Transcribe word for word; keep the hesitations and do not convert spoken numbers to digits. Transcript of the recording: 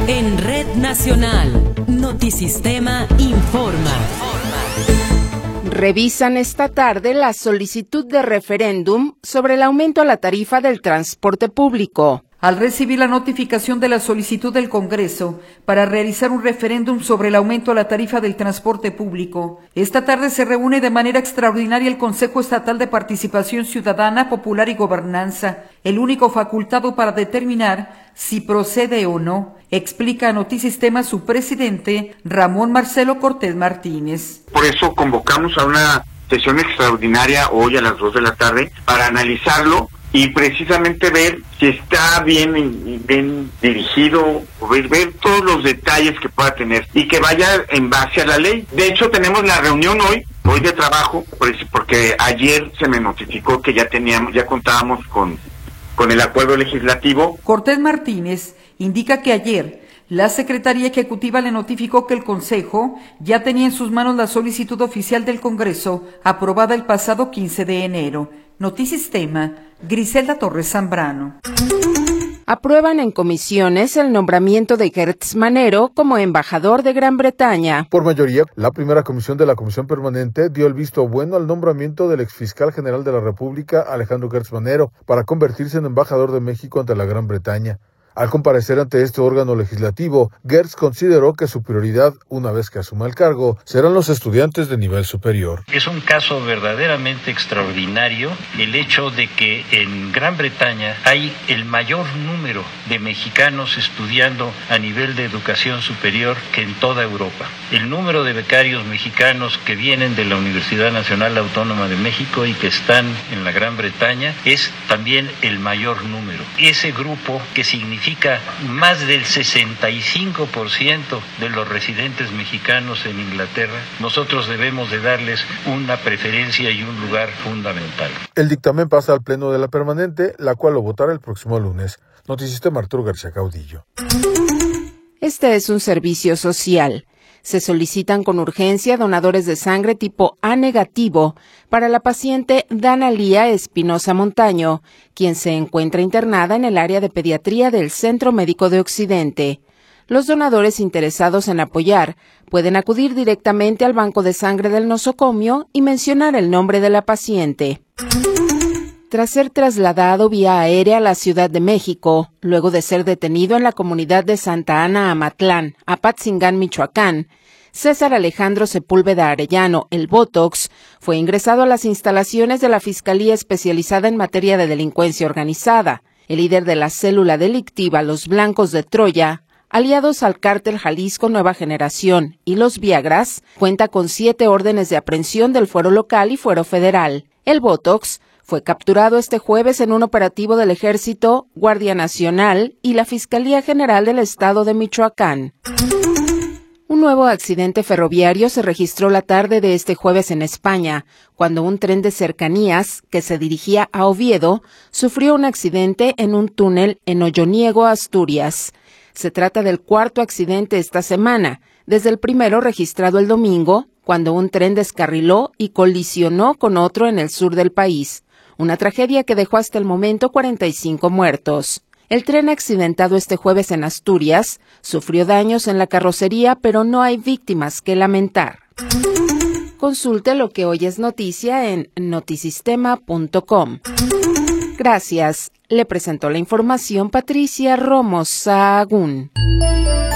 En Red Nacional, Notisistema informa. Revisan esta tarde la solicitud de referéndum sobre el aumento a la tarifa del transporte público. Al recibir la notificación de la solicitud del Congreso para realizar un referéndum sobre el aumento a la tarifa del transporte público, esta tarde se reúne de manera extraordinaria el Consejo Estatal de Participación Ciudadana, Popular y Gobernanza, el único facultado para determinar si procede o no, explica a Notisistema su presidente, Ramón Marcelo Cortés Martínez. Por eso convocamos a una sesión extraordinaria hoy a las dos de la tarde para analizarlo y precisamente ver si está bien, bien dirigido, ver, ver todos los detalles que pueda tener y que vaya en base a la ley. De hecho, tenemos la reunión hoy, hoy de trabajo, porque ayer se me notificó que ya teníamos, ya contábamos con, con el acuerdo legislativo. Cortés Martínez indica que ayer la Secretaría Ejecutiva le notificó que el Consejo ya tenía en sus manos la solicitud oficial del Congreso, aprobada el pasado quince de enero. Notisistema, Griselda Torres Zambrano. Aprueban en comisiones el nombramiento de Gertz Manero como embajador de Gran Bretaña. Por mayoría, la primera comisión de la Comisión Permanente dio el visto bueno al nombramiento del exfiscal general de la República, Alejandro Gertz Manero, para convertirse en embajador de México ante la Gran Bretaña. Al comparecer ante este órgano legislativo, Gertz consideró que su prioridad, una vez que asuma el cargo, serán los estudiantes de nivel superior. Es un caso verdaderamente extraordinario el hecho de que en Gran Bretaña hay el mayor número de mexicanos estudiando a nivel de educación superior que en toda Europa. El número de becarios mexicanos que vienen de la Universidad Nacional Autónoma de México y que están en la Gran Bretaña es también el mayor número. Ese grupo, que significa más del sesenta y cinco por ciento de los residentes mexicanos en Inglaterra, nosotros debemos de darles una preferencia y un lugar fundamental. El dictamen pasa al Pleno de la Permanente, la cual lo votará el próximo lunes. Notisistema, Arturo García Caudillo. Este es un servicio social. Se solicitan con urgencia donadores de sangre tipo A negativo para la paciente Dana Lía Espinosa Montaño, quien se encuentra internada en el área de pediatría del Centro Médico de Occidente. Los donadores interesados en apoyar pueden acudir directamente al banco de sangre del nosocomio y mencionar el nombre de la paciente. Tras ser trasladado vía aérea a la Ciudad de México, luego de ser detenido en la comunidad de Santa Ana Amatlán, Apatzingán, Michoacán, César Alejandro Sepúlveda Arellano, el Botox, fue ingresado a las instalaciones de la Fiscalía Especializada en Materia de Delincuencia Organizada. El líder de la célula delictiva Los Blancos de Troya, aliados al cártel Jalisco Nueva Generación y los Viagras, cuenta con siete órdenes de aprehensión del fuero local y fuero federal. El Botox fue capturado este jueves en un operativo del Ejército, Guardia Nacional y la Fiscalía General del Estado de Michoacán. Un nuevo accidente ferroviario se registró la tarde de este jueves en España, cuando un tren de cercanías que se dirigía a Oviedo sufrió un accidente en un túnel en Olloniego, Asturias. Se trata del cuarto accidente esta semana, desde el primero registrado el domingo, cuando un tren descarriló y colisionó con otro en el sur del país. Una tragedia que dejó hasta el momento cuarenta y cinco muertos. El tren accidentado este jueves en Asturias sufrió daños en la carrocería, pero no hay víctimas que lamentar. Consulte lo que hoy es noticia en notisistema punto com. Gracias. Le presentó la información Patricia Romo Sahagún.